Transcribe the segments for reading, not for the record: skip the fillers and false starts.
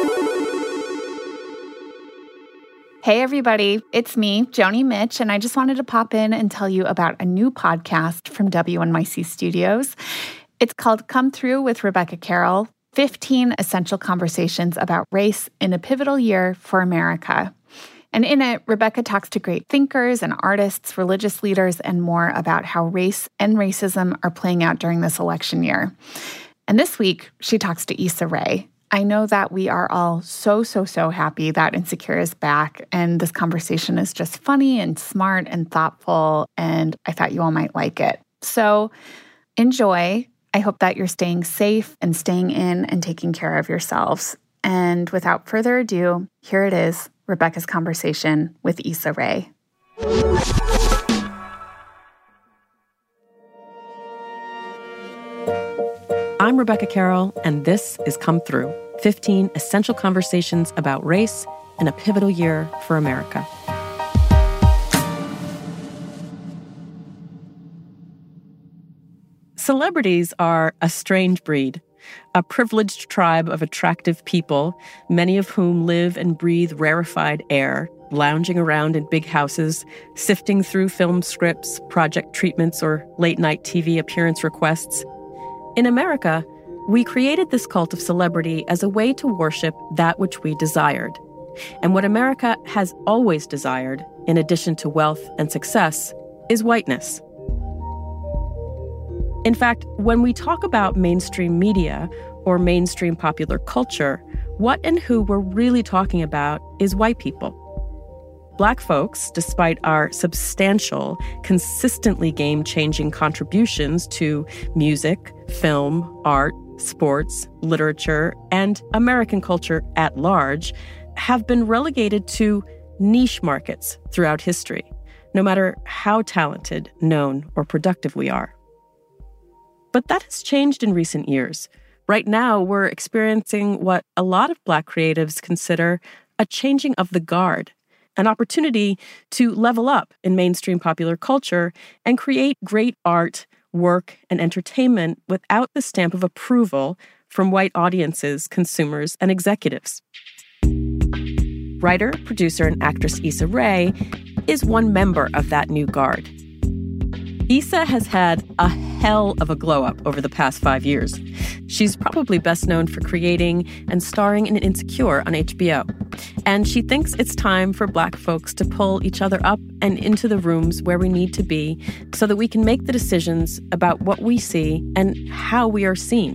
Hey, everybody. It's me, Joni Mitch, and I just wanted to pop in and tell you about a new podcast from WNYC Studios. It's called Come Through with Rebecca Carroll, 15 Essential Conversations about Race in a Pivotal Year for America. And in it, Rebecca talks to great thinkers and artists, religious leaders, and more about how race and racism are playing out during this election year. And this week, she talks to Issa Rae. I know that we are all so happy that Insecure is back, and this conversation is just funny and smart and thoughtful, and I thought you all might like it. So enjoy. I hope that you're staying safe and staying in and taking care of yourselves. And without further ado, here it is, Rebecca's conversation with Issa Rae. I'm Rebecca Carroll, and this is Come Through, 15 Essential Conversations about Race in a Pivotal Year for America. Celebrities are a strange breed, a privileged tribe of attractive people, many of whom live and breathe rarefied air, lounging around in big houses, sifting through film scripts, project treatments, or late-night TV appearance requests. In America, we created this cult of celebrity as a way to worship that which we desired. And what America has always desired, in addition to wealth and success, is whiteness. In fact, when we talk about mainstream media or mainstream popular culture, what and who we're really talking about is white people. Black folks, despite our substantial, consistently game-changing contributions to music, film, art, sports, literature, and American culture at large, have been relegated to niche markets throughout history, no matter how talented, known, or productive we are. But that has changed in recent years. Right now, we're experiencing what a lot of Black creatives consider a changing of the guard, an opportunity to level up in mainstream popular culture and create great art, work, and entertainment without the stamp of approval from white audiences, consumers, and executives. Writer, producer, and actress Issa Rae is one member of that new guard. Issa has had a hell of a glow-up over the past 5 years. She's probably best known for creating and starring in Insecure on HBO. And she thinks it's time for Black folks to pull each other up and into the rooms where we need to be so that we can make the decisions about what we see and how we are seen.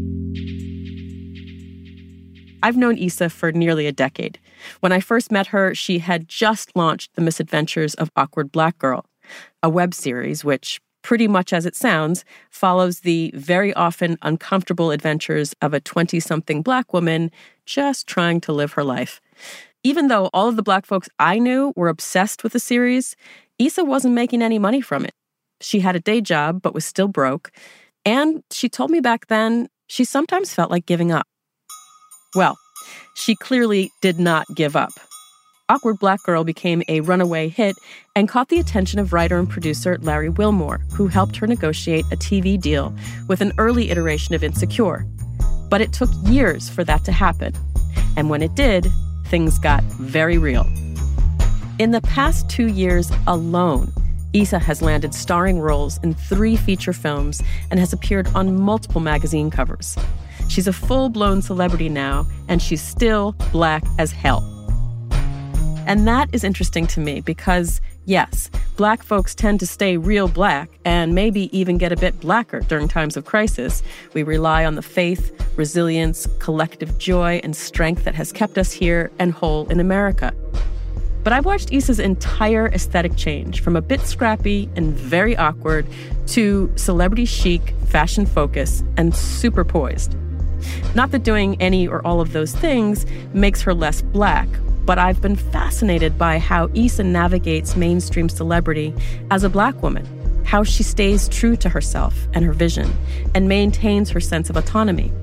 I've known Issa for nearly a decade. When I first met her, she had just launched The Misadventures of Awkward Black Girl, a web series which, pretty much as it sounds, follows the very often uncomfortable adventures of a 20-something Black woman just trying to live her life. Even though all of the Black folks I knew were obsessed with the series, Issa wasn't making any money from it. She had a day job but was still broke, and she told me back then she sometimes felt like giving up. Well, she clearly did not give up. Awkward Black Girl became a runaway hit and caught the attention of writer and producer Larry Wilmore, who helped her negotiate a TV deal with an early iteration of Insecure. But it took years for that to happen. And when it did, things got very real. In the past 2 years alone, Issa has landed starring roles in 3 feature films and has appeared on multiple magazine covers. She's a full-blown celebrity now, and she's still Black as hell. And that is interesting to me because, yes, Black folks tend to stay real Black and maybe even get a bit Blacker during times of crisis. We rely on the faith, resilience, collective joy, and strength that has kept us here and whole in America. But I've watched Issa's entire aesthetic change from a bit scrappy and very awkward to celebrity chic, fashion focus, and super poised. Not that doing any or all of those things makes her less Black, but I've been fascinated by how Issa navigates mainstream celebrity as a Black woman, how she stays true to herself and her vision, and maintains her sense of autonomy.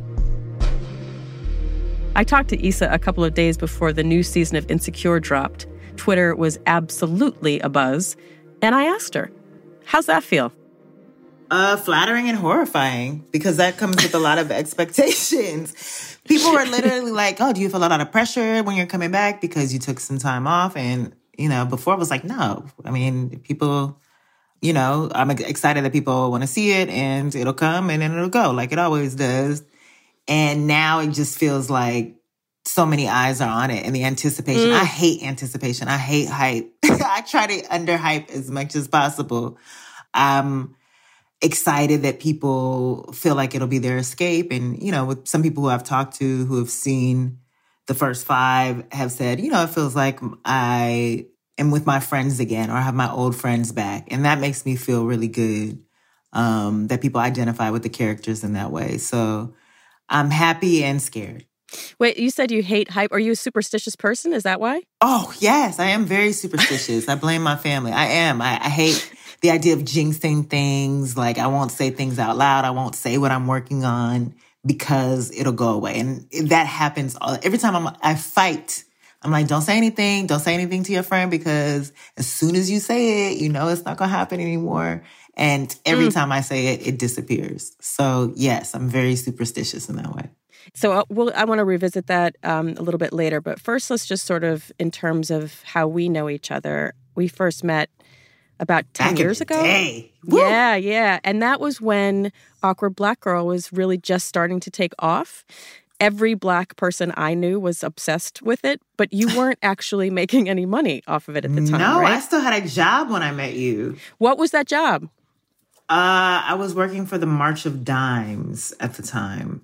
I talked to Issa a couple of days before the new season of Insecure dropped. Twitter was absolutely abuzz, and I asked her, how's that feel? Flattering and horrifying, because that comes with a lot of expectations. People were literally like, oh, do you feel a lot of pressure when you're coming back because you took some time off? And, before I was like, no. I mean, people, I'm excited that people want to see it, and it'll come and then it'll go like it always does. And now it just feels like so many eyes are on it, and the anticipation. I hate anticipation. I hate hype. I try to underhype as much as possible. I'm excited that people feel like it'll be their escape. And, with some people who I've talked to who have seen the first 5 have said, it feels like I am with my friends again, or have my old friends back. And that makes me feel really good, that people identify with the characters in that way. So I'm happy and scared. Wait, you said you hate hype. Are you a superstitious person? Is that why? Oh, yes. I am very superstitious. I blame my family. I am. I hate the idea of jinxing things. Like, I won't say things out loud. I won't say what I'm working on because it'll go away. And that happens every time I fight. I'm like, don't say anything. Don't say anything to your friend, because as soon as you say it, it's not going to happen anymore. And every time I say it, it disappears. So yes, I'm very superstitious in that way. So I want to revisit that a little bit later. But first, let's just sort of, in terms of how we know each other, we first met about 10 years ago. Yeah. And that was when Awkward Black Girl was really just starting to take off. Every Black person I knew was obsessed with it, but you weren't actually making any money off of it at the time, No, right? I still had a job when I met you. What was that job? I was working for the March of Dimes at the time.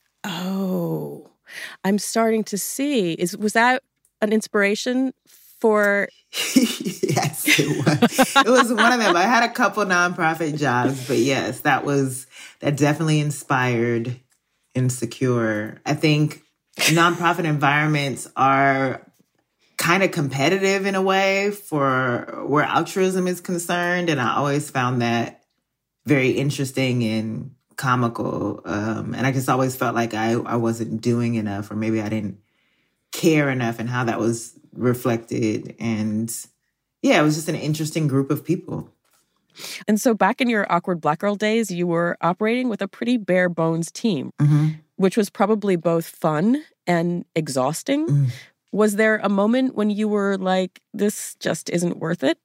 Oh, I'm starting to see. Was that an inspiration for... Yes, it was. It was one of them. I had a couple nonprofit jobs, but yes, that definitely inspired Insecure. I think nonprofit environments are kind of competitive in a way for where altruism is concerned. And I always found that very interesting and comical. And I just always felt like I wasn't doing enough, or maybe I didn't care enough, and how that was reflected. And yeah, it was just an interesting group of people. And so back in your Awkward Black Girl days, you were operating with a pretty bare bones team, which was probably both fun and exhausting. Was there a moment when you were like, this just isn't worth it?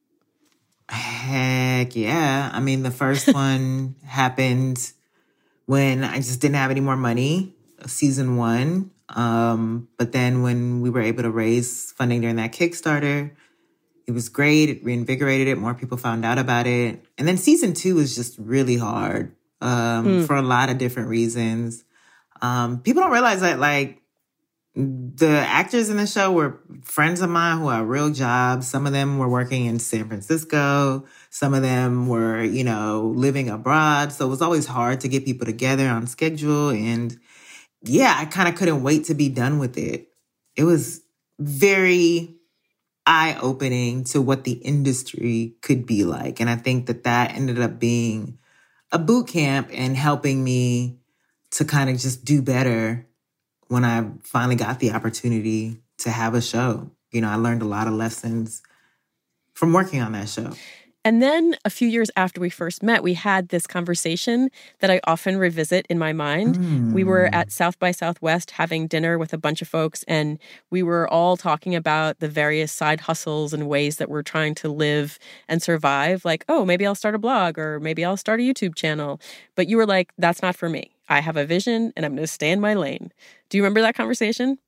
Heck yeah. I mean, the first one happened when I just didn't have any more money, season 1. But then when we were able to raise funding during that Kickstarter, it was great. It reinvigorated it. More people found out about it. And then season 2 was just really hard for a lot of different reasons. People don't realize that, like, the actors in the show were friends of mine who had real jobs. Some of them were working in San Francisco. Some of them were, living abroad. So it was always hard to get people together on schedule. And yeah, I kind of couldn't wait to be done with it. It was very eye-opening to what the industry could be like. And I think that ended up being a boot camp and helping me to kind of just do better when I finally got the opportunity to have a show. I learned a lot of lessons from working on that show. And then a few years after we first met, we had this conversation that I often revisit in my mind. We were at South by Southwest having dinner with a bunch of folks, and we were all talking about the various side hustles and ways that we're trying to live and survive. Like, oh, maybe I'll start a blog, or maybe I'll start a YouTube channel. But you were like, that's not for me. I have a vision and I'm going to stay in my lane. Do you remember that conversation?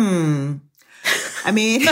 I mean,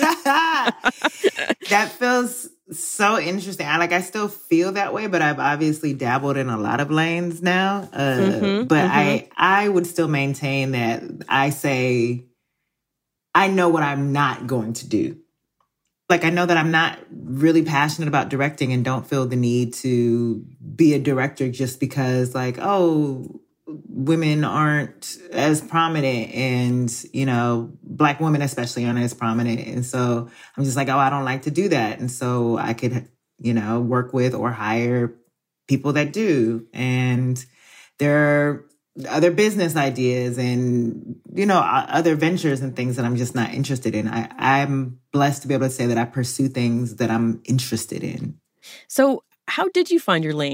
that feels so interesting. I still feel that way, but I've obviously dabbled in a lot of lanes now. I would still maintain that I say, I know what I'm not going to do. Like, I know that I'm not really passionate about directing and don't feel the need to be a director just because, like, oh, women aren't as prominent and, Black women especially aren't as prominent. And so I'm just like, oh, I don't like to do that. And so I could, work with or hire people that do. And there are other business ideas and, other ventures and things that I'm just not interested in. I'm blessed to be able to say that I pursue things that I'm interested in. So how did you find your lane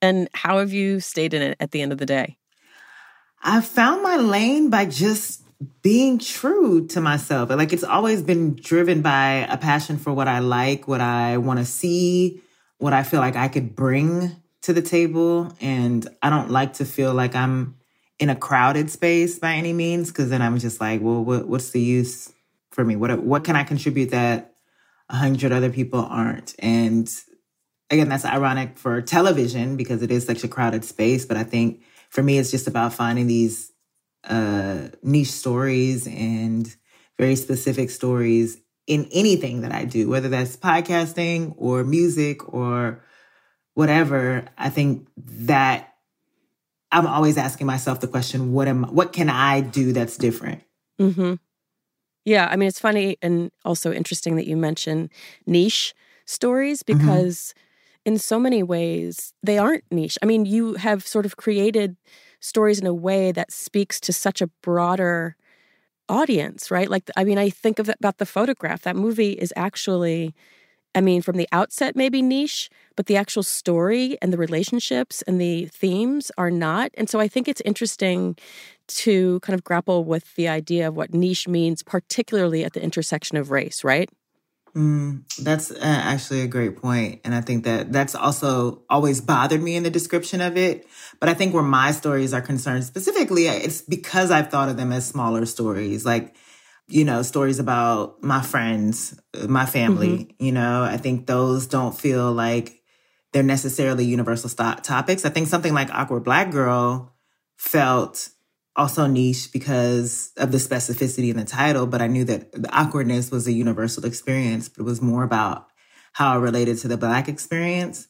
And how have you stayed in it at the end of the day? I found my lane by just being true to myself. Like, it's always been driven by a passion for what I like, what I want to see, what I feel like I could bring to the table. And I don't like to feel like I'm in a crowded space by any means, because then I'm just like, well, what's the use for me? What can I contribute that 100 other people aren't? And again, that's ironic for television because it is such a crowded space. But I think for me, it's just about finding these niche stories and very specific stories in anything that I do, whether that's podcasting or music or whatever. I think that I'm always asking myself the question, what can I do that's different? Mm-hmm. Yeah, I mean, it's funny and also interesting that you mention niche stories because in so many ways, they aren't niche. I mean, you have sort of created stories in a way that speaks to such a broader audience, right? Like, I mean, I think about The Photograph. That movie is actually, I mean, from the outset, maybe niche, but the actual story and the relationships and the themes are not. And so I think it's interesting to kind of grapple with the idea of what niche means, particularly at the intersection of race, right? That's actually a great point. And I think that that's also always bothered me in the description of it. But I think where my stories are concerned specifically, it's because I've thought of them as smaller stories, like, you know, stories about my friends, my family, you know. I think those don't feel like they're necessarily universal topics. I think something like Awkward Black Girl felt also niche because of the specificity in the title, but I knew that the awkwardness was a universal experience, but it was more about how it related to the Black experience.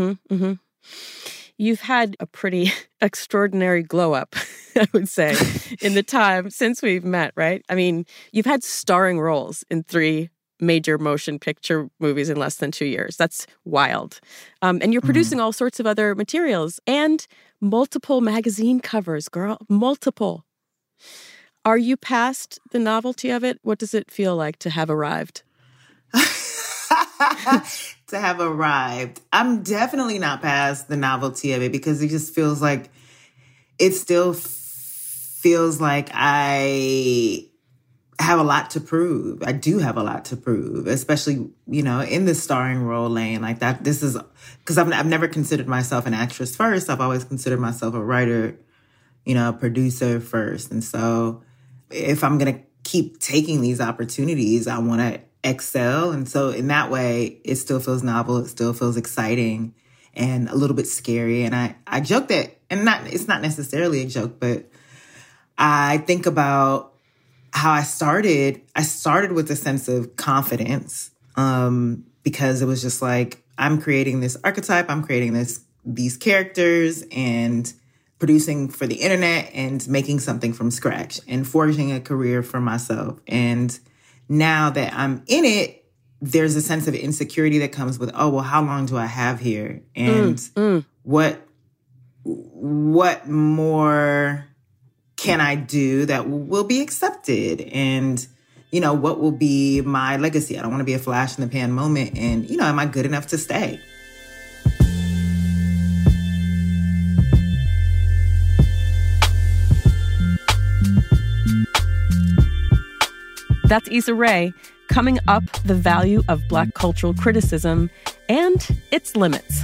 You've had a pretty extraordinary glow up, I would say, in the time since we've met, right? I mean, you've had starring roles in 3 major motion picture movies in less than 2 years. That's wild. And you're producing all sorts of other materials and multiple magazine covers, girl, multiple. Are you past the novelty of it? What does it feel like to have arrived? To have arrived. I'm definitely not past the novelty of it because it just feels like, it still feels like I have a lot to prove. I do have a lot to prove, especially, you know, in the starring role lane like that. This is because I've never considered myself an actress first. I've always considered myself a writer, you know, a producer first. And so if I'm going to keep taking these opportunities, I want to excel. And so in that way, it still feels novel. It still feels exciting and a little bit scary. And I joke that, and it's not necessarily a joke, but I think about how I started with a sense of confidence, because it was just like, I'm creating this archetype, I'm creating these characters and producing for the internet and making something from scratch and forging a career for myself. And now that I'm in it, there's a sense of insecurity that comes with, oh, well, how long do I have here? And what more can I do that will be accepted? And, you know, what will be my legacy? I don't want to be a flash in the pan moment. And, you know, am I good enough to stay? That's Issa Rae. Coming up, the value of Black cultural criticism and its limits.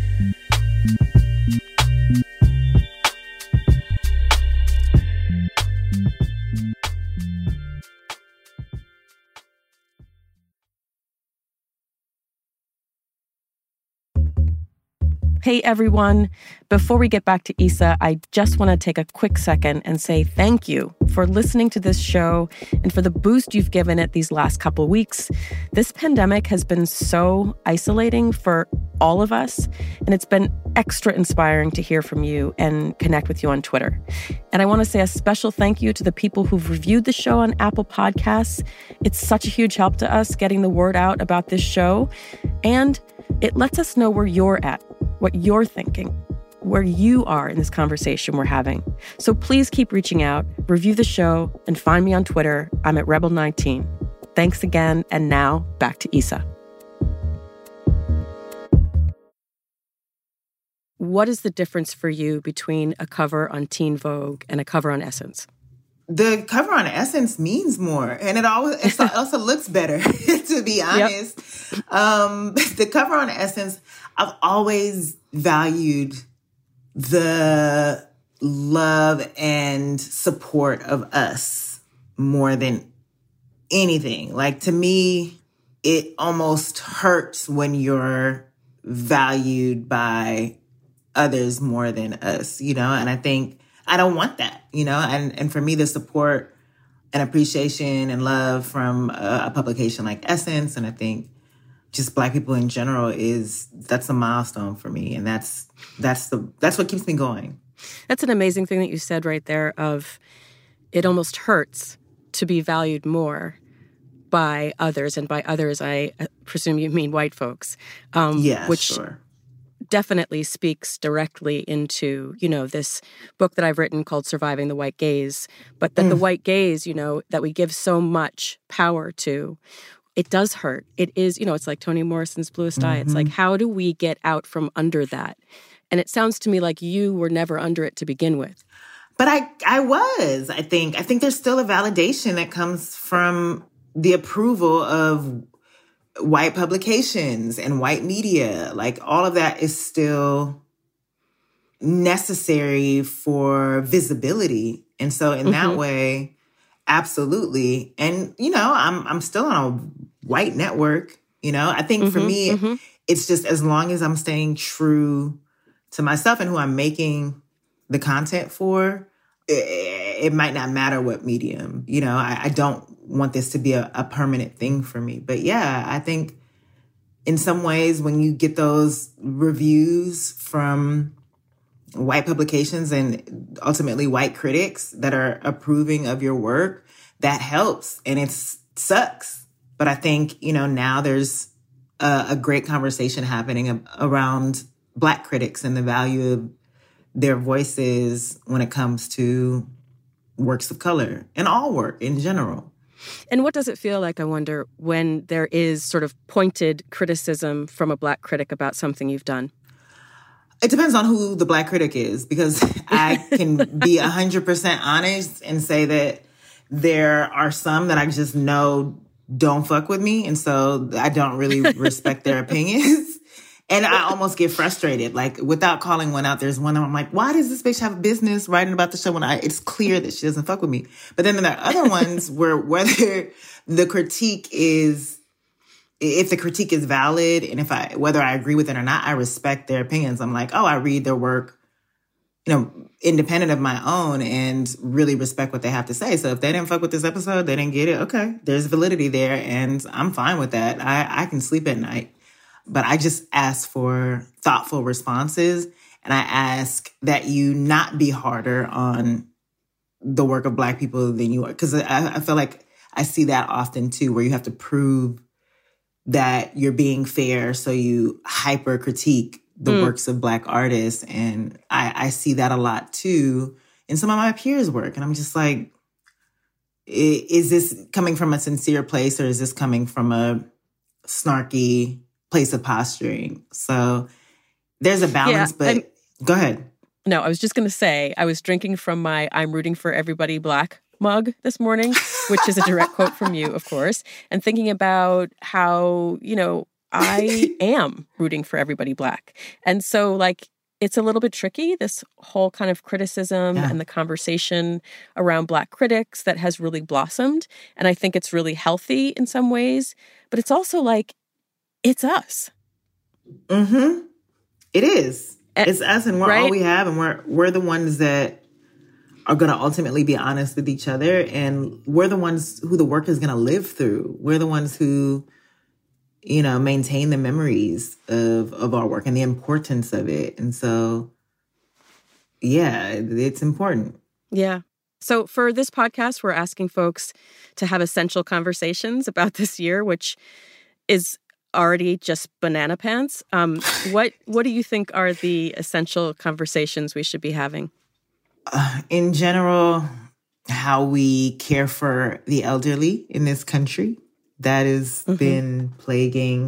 Hey, everyone. Before we get back to Issa, I just want to take a quick second and say thank you for listening to this show and for the boost you've given it these last couple of weeks. This pandemic has been so isolating for all of us, and it's been extra inspiring to hear from you and connect with you on Twitter. And I want to say a special thank you to the people who've reviewed the show on Apple Podcasts. It's such a huge help to us getting the word out about this show, and it lets us know where you're at, what you're thinking, where you are in this conversation we're having. So please keep reaching out, review the show, and find me on Twitter. I'm at Rebel19. Thanks again, and now back to Issa. what is the difference for you between a cover on Teen Vogue and a cover on Essence? The cover on Essence means more, and it also looks better, to be honest. Yep. The cover on Essence, I've always valued the love and support of us more than anything. Like, to me, it almost hurts when you're valued by others more than us, and I think I don't want that, and for me, the support and appreciation and love from a publication like Essence, and I think just Black people in general, that's a milestone for me. And that's what keeps me going. That's an amazing thing that you said right there of it almost hurts to be valued more by others. And by others, I presume you mean white folks. Which sure. Definitely speaks directly into, this book that I've written called Surviving the White Gaze, but that the white gaze, that we give so much power to, it does hurt. It is, it's like Toni Morrison's Bluest Eye. It's like, how do we get out from under that? And it sounds to me like you were never under it to begin with. But I was, I think there's still a validation that comes from the approval of white publications and white media. Like, all of that is still necessary for visibility. And so in that way, absolutely. And, I'm still on a white network, I think for me, it's just as long as I'm staying true to myself and who I'm making the content for, it might not matter what medium, I don't want this to be a permanent thing for me. But yeah, I think in some ways when you get those reviews from white publications and ultimately white critics that are approving of your work, that helps. And it sucks. But I think, now there's a great conversation happening around Black critics and the value of their voices when it comes to works of color and all work in general. And what does it feel like, I wonder, when there is sort of pointed criticism from a Black critic about something you've done? It depends on who the Black critic is, because I can be 100% honest and say that there are some that I just know don't fuck with me. And so I don't really respect their opinions. And I almost get frustrated, like, without calling one out. There's one that I'm like, why does this bitch have a business writing about the show when it's clear that she doesn't fuck with me? But then there are other ones where whether the critique is, if the critique is valid and whether I agree with it or not, I respect their opinions. I'm like, I read their work, independent of my own, and really respect what they have to say. So if they didn't fuck with this episode, they didn't get it. Okay, there's validity there, and I'm fine with that. I can sleep at night. But I just ask for thoughtful responses, and I ask that you not be harder on the work of Black people than you are. Because I feel like I see that often, too, where you have to prove that you're being fair, so you hyper critique the works of Black artists. And I see that a lot, too, in some of my peers' work. And I'm just like, is this coming from a sincere place, or is this coming from a snarky place of posturing? So there's a balance, but go ahead. No, I was just going to say, I was drinking from my I'm Rooting for Everybody Black mug this morning, which is a direct quote from you, of course, and thinking about how, I am rooting for everybody Black. And so, like, it's a little bit tricky, this whole kind of criticism and the conversation around Black critics that has really blossomed. And I think it's really healthy in some ways, but it's also like, it's us. It is. It's us, and we're all we have, and we're the ones that are going to ultimately be honest with each other, and we're the ones who the work is going to live through. We're the ones who, maintain the memories of our work and the importance of it. And so, yeah, it's important. Yeah. So for this podcast, we're asking folks to have essential conversations about this year, which is already just banana pants. What do you think are the essential conversations we should be having? In general, how we care for the elderly in this country. That has been plaguing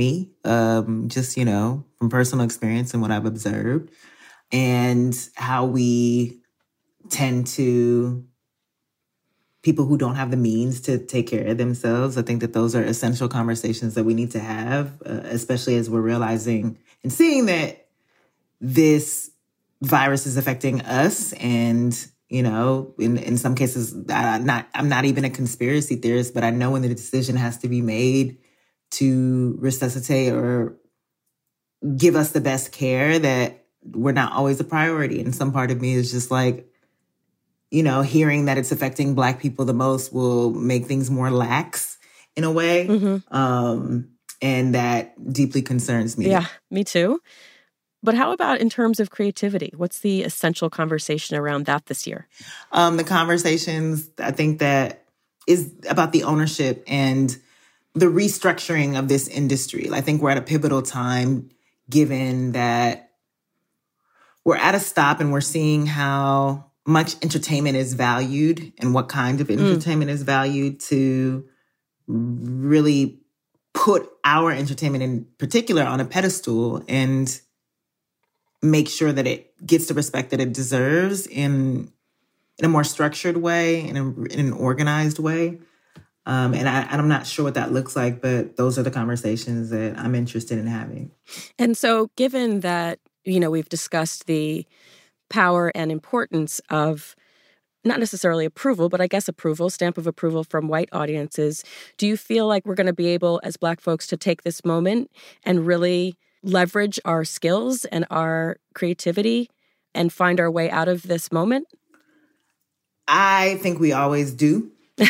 me, just, from personal experience and what I've observed, and how we tend to, people who don't have the means to take care of themselves. I think that those are essential conversations that we need to have, especially as we're realizing and seeing that this virus is affecting us. And, in some cases, I'm not even a conspiracy theorist, but I know when the decision has to be made to resuscitate or give us the best care, that we're not always a priority. And some part of me is just like, hearing that it's affecting Black people the most will make things more lax in a way. Mm-hmm. And that deeply concerns me. Yeah, me too. But how about in terms of creativity? What's the essential conversation around that this year? The conversations, I think, that is about the ownership and the restructuring of this industry. I think we're at a pivotal time, given that we're at a stop and we're seeing how much entertainment is valued and what kind of entertainment is valued, to really put our entertainment in particular on a pedestal and make sure that it gets the respect that it deserves in a more structured way, in an organized way. And I'm not sure what that looks like, but those are the conversations that I'm interested in having. And so given that, we've discussed the power and importance of not necessarily approval, but I guess stamp of approval from white audiences, do you feel like we're going to be able, as Black folks, to take this moment and really leverage our skills and our creativity and find our way out of this moment? I think we always do.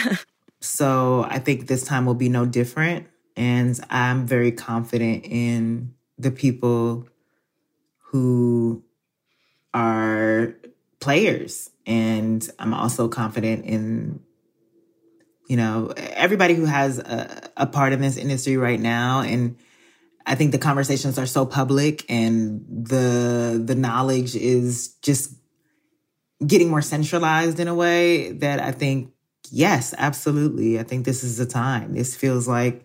So I think this time will be no different. And I'm very confident in the people who are players. And I'm also confident in, everybody who has a part in this industry right now. And I think the conversations are so public, and the knowledge is just getting more centralized in a way that I think, yes, absolutely. I think this is the time. This feels like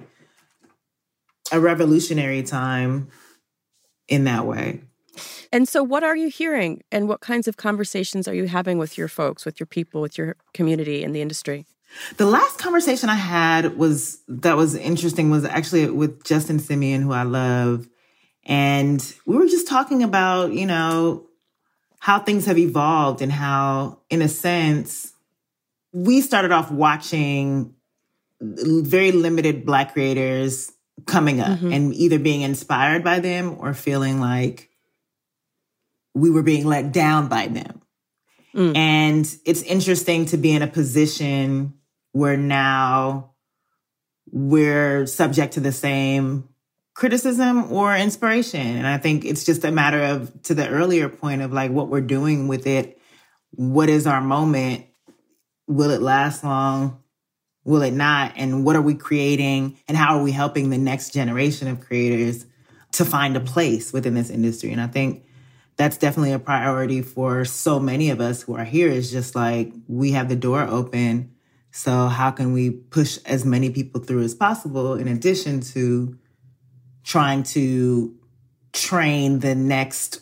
a revolutionary time in that way. And so what are you hearing, and what kinds of conversations are you having with your folks, with your people, with your community in the industry? The last conversation I had that was interesting was actually with Justin Simien, who I love. And we were just talking about, how things have evolved and how, in a sense, we started off watching very limited Black creators coming up and either being inspired by them or feeling like we were being let down by them. And it's interesting to be in a position where now we're subject to the same criticism or inspiration. And I think it's just a matter of, to the earlier point of like what we're doing with it, what is our moment? Will it last long? Will it not? And what are we creating? And how are we helping the next generation of creators to find a place within this industry? And I think that's definitely a priority for so many of us who are here, is just like, we have the door open. So how can we push as many people through as possible, in addition to trying to train the next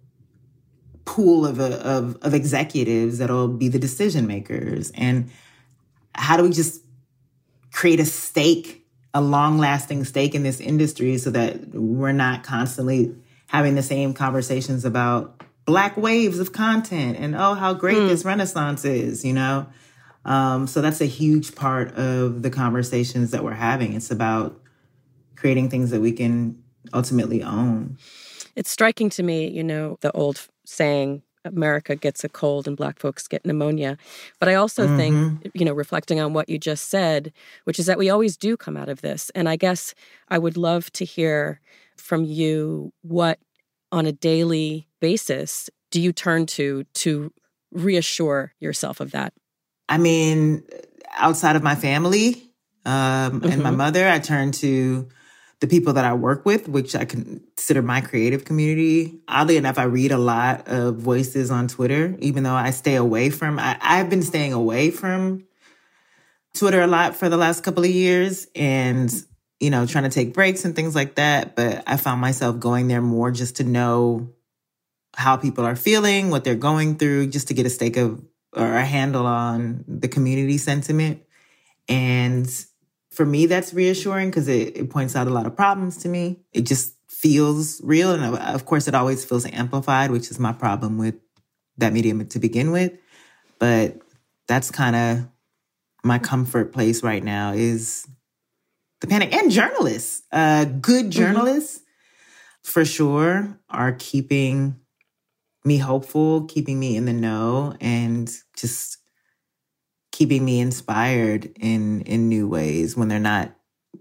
pool of executives that'll be the decision makers? And how do we just create a long-lasting stake in this industry so that we're not constantly having the same conversations about Black waves of content and, oh, how great this renaissance is, So that's a huge part of the conversations that we're having. It's about creating things that we can ultimately own. It's striking to me, the old saying, America gets a cold and Black folks get pneumonia. But I also think, reflecting on what you just said, which is that we always do come out of this. And I guess I would love to hear from you, what on a daily basis do you turn to reassure yourself of that? I mean, outside of my family and my mother, I turn to the people that I work with, which I consider my creative community. Oddly enough, I read a lot of voices on Twitter, even though I've been staying away from Twitter a lot for the last couple of years. And, trying to take breaks and things like that. But I found myself going there more just to know how people are feeling, what they're going through, just to get a stake of or a handle on the community sentiment. And for me, that's reassuring because it points out a lot of problems to me. It just feels real. And of course, it always feels amplified, which is my problem with that medium to begin with. But that's kind of my comfort place right now is the panic. And journalists, good journalists, for sure, are keeping me hopeful, keeping me in the know, and just keeping me inspired in new ways when they're not,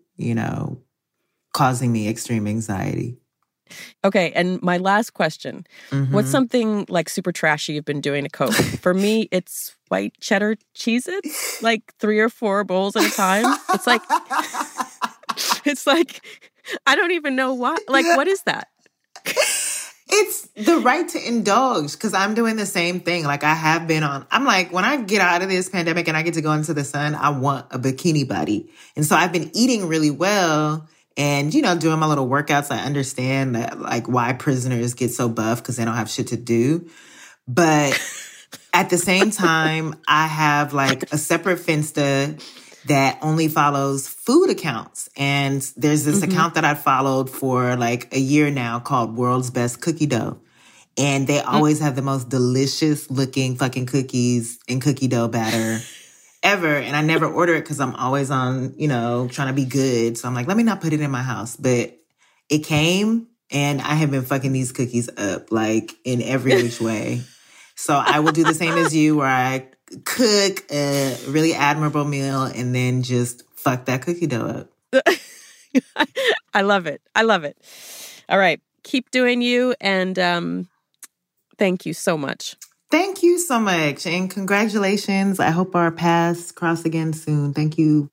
causing me extreme anxiety. Okay, and my last question. What's something like super trashy you've been doing to cope? For me, it's white cheddar Cheez-Its, like 3 or 4 bowls at a time. It's like, I don't even know what. Like, what is that? It's the right to indulge, because I'm doing the same thing. Like I have been on, I'm like, when I get out of this pandemic and I get to go into the sun, I want a bikini body. And so I've been eating really well and, doing my little workouts. I understand that, like, why prisoners get so buff because they don't have shit to do. But at the same time, I have like a separate Finsta that only follows food accounts. And there's this account that I followed for like a year now called World's Best Cookie Dough. And they always have the most delicious looking fucking cookies and cookie dough batter ever. And I never order it because I'm always on, trying to be good. So I'm like, let me not put it in my house. But it came and I have been fucking these cookies up like in every which way. So I will do the same as you, where I cook a really admirable meal and then just fuck that cookie dough up. I love it. I love it. All right. Keep doing you. And thank you so much. Thank you so much. And congratulations. I hope our paths cross again soon. Thank you.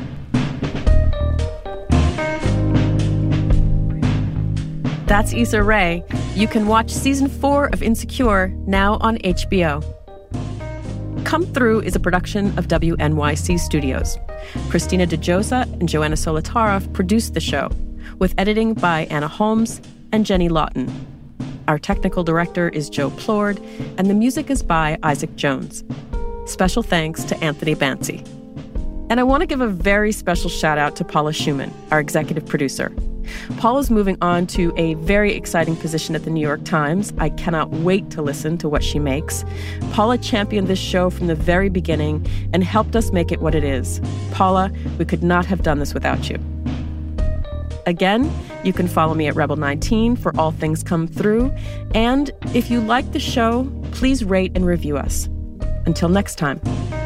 That's Issa Rae. You can watch season 4 of Insecure now on HBO. Come Through is a production of WNYC Studios. Christina DeJosa and Joanna Solotaroff produced the show, with editing by Anna Holmes and Jenny Lawton. Our technical director is Joe Plord, and the music is by Isaac Jones. Special thanks to Anthony Bancy. And I want to give a very special shout out to Paula Schumann, our executive producer. Paula's moving on to a very exciting position at the New York Times. I cannot wait to listen to what she makes. Paula championed this show from the very beginning and helped us make it what it is. Paula, we could not have done this without you. Again, you can follow me at Rebel19 for all things Come Through. And if you like the show, please rate and review us. Until next time.